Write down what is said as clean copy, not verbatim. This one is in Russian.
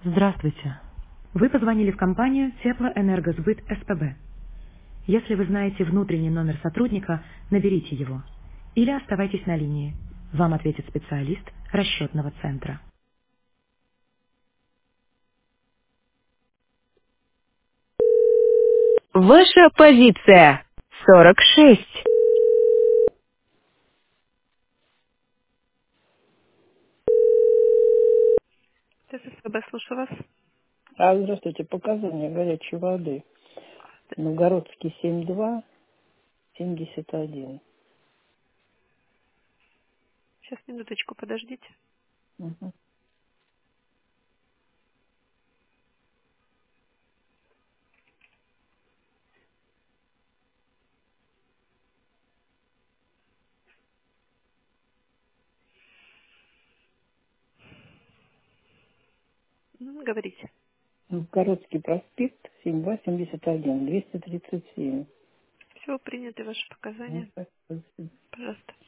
Здравствуйте. Вы позвонили в компанию Теплоэнергосбыт СПБ. Если вы знаете внутренний номер сотрудника, наберите его. Или оставайтесь на линии. Вам ответит специалист расчетного центра. Ваша позиция 46. СПБ, слушаю вас. Здравствуйте, показания горячей воды. Новгородский 72-71. Сейчас, минуточку, подождите. Мгм. Говорите. Новгородский проспект 72-71, 237. Все, приняты ваши показания. Ну, так, спасибо. Пожалуйста.